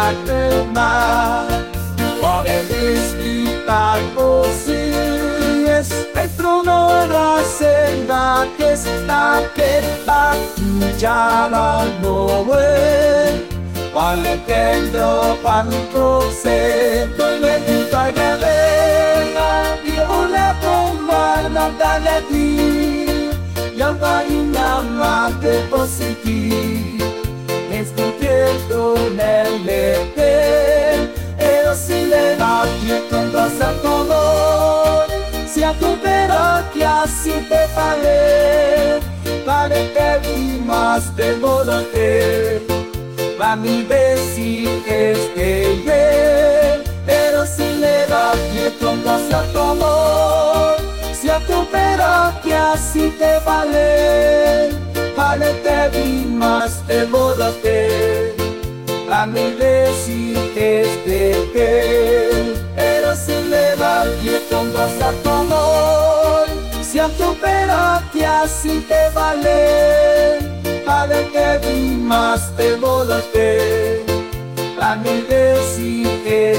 lágrima. Por visitar vocês, el trono de la senda que está quieta, ya la no ve. Paletendo pantose, toilet by galena, di ole pomana daleti, yang ainda mate positi, escutendo nelle te, e si le natie con cosa color, si atuvera que así te pare que vi más de modo que. Va mi besi este bien, pero si le da pie con casa color, si a tu pera que así te vale te vi más de modo que. Va mi besi este bien, pero si le da pie con casa color, si a tu pera que así te vale que vi más te modo que la mi